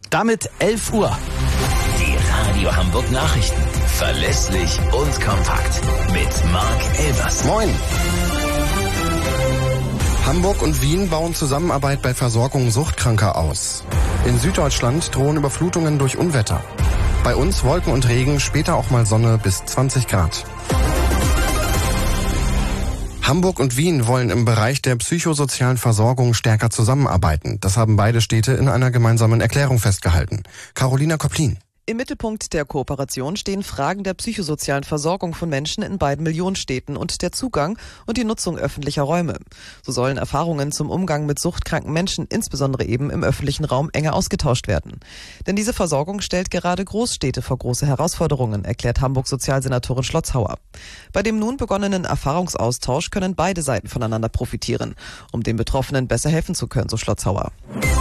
Damit 11 Uhr. Die Radio Hamburg Nachrichten. Verlässlich und kompakt. Mit Marc Elvers. Moin. Hamburg und Wien bauen Zusammenarbeit bei Versorgung Suchtkranker aus. In Süddeutschland drohen Überflutungen durch Unwetter. Bei uns Wolken und Regen, später auch mal Sonne bis 20 Grad. Hamburg und Wien wollen im Bereich der psychosozialen Versorgung stärker zusammenarbeiten. Das haben beide Städte in einer gemeinsamen Erklärung festgehalten. Carolina Koplin. Im Mittelpunkt der Kooperation stehen Fragen der psychosozialen Versorgung von Menschen in beiden Millionenstädten und der Zugang und die Nutzung öffentlicher Räume. So sollen Erfahrungen zum Umgang mit suchtkranken Menschen, insbesondere eben im öffentlichen Raum, enger ausgetauscht werden. Denn diese Versorgung stellt gerade Großstädte vor große Herausforderungen, erklärt Hamburgs Sozialsenatorin Schlotzhauer. Bei dem nun begonnenen Erfahrungsaustausch können beide Seiten voneinander profitieren, um den Betroffenen besser helfen zu können, so Schlotzhauer.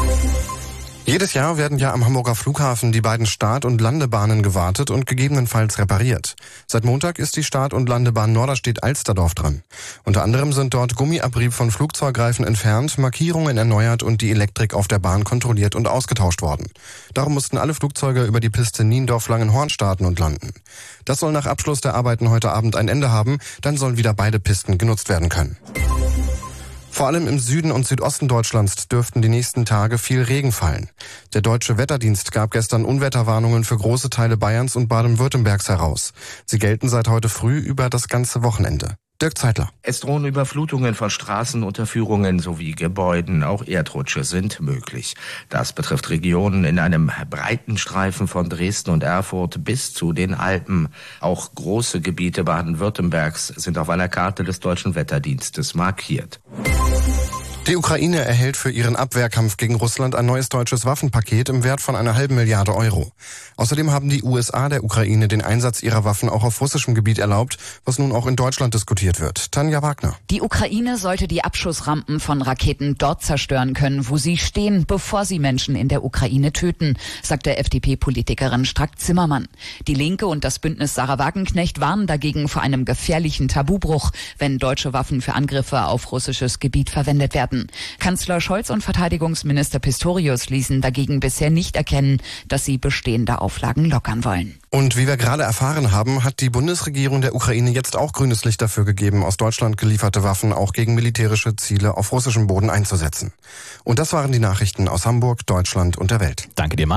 Jedes Jahr werden ja am Hamburger Flughafen die beiden Start- und Landebahnen gewartet und gegebenenfalls repariert. Seit Montag ist die Start- und Landebahn Norderstedt-Alsterdorf dran. Unter anderem sind dort Gummiabrieb von Flugzeugreifen entfernt, Markierungen erneuert und die Elektrik auf der Bahn kontrolliert und ausgetauscht worden. Darum mussten alle Flugzeuge über die Piste Niendorf-Langenhorn starten und landen. Das soll nach Abschluss der Arbeiten heute Abend ein Ende haben, dann sollen wieder beide Pisten genutzt werden können. Vor allem im Süden und Südosten Deutschlands dürften die nächsten Tage viel Regen fallen. Der Deutsche Wetterdienst gab gestern Unwetterwarnungen für große Teile Bayerns und Baden-Württembergs heraus. Sie gelten seit heute früh über das ganze Wochenende. Dirk Zeitler. Es drohen Überflutungen von Straßenunterführungen sowie Gebäuden. Auch Erdrutsche sind möglich. Das betrifft Regionen in einem breiten Streifen von Dresden und Erfurt bis zu den Alpen. Auch große Gebiete Baden-Württembergs sind auf einer Karte des Deutschen Wetterdienstes markiert. Die Ukraine erhält für ihren Abwehrkampf gegen Russland ein neues deutsches Waffenpaket im Wert von 1,5 Milliarden Euro. Außerdem haben die USA der Ukraine den Einsatz ihrer Waffen auch auf russischem Gebiet erlaubt, was nun auch in Deutschland diskutiert wird. Tanja Wagner. Die Ukraine sollte die Abschussrampen von Raketen dort zerstören können, wo sie stehen, bevor sie Menschen in der Ukraine töten, sagte FDP-Politikerin Strack-Zimmermann. Die Linke und das Bündnis Sarah Wagenknecht warnen dagegen vor einem gefährlichen Tabubruch, wenn deutsche Waffen für Angriffe auf russisches Gebiet verwendet werden. Kanzler Scholz und Verteidigungsminister Pistorius ließen dagegen bisher nicht erkennen, dass sie bestehende Auflagen lockern wollen. Und wie wir gerade erfahren haben, hat die Bundesregierung der Ukraine jetzt auch grünes Licht dafür gegeben, aus Deutschland gelieferte Waffen auch gegen militärische Ziele auf russischem Boden einzusetzen. Und das waren die Nachrichten aus Hamburg, Deutschland und der Welt. Danke dir, Marc.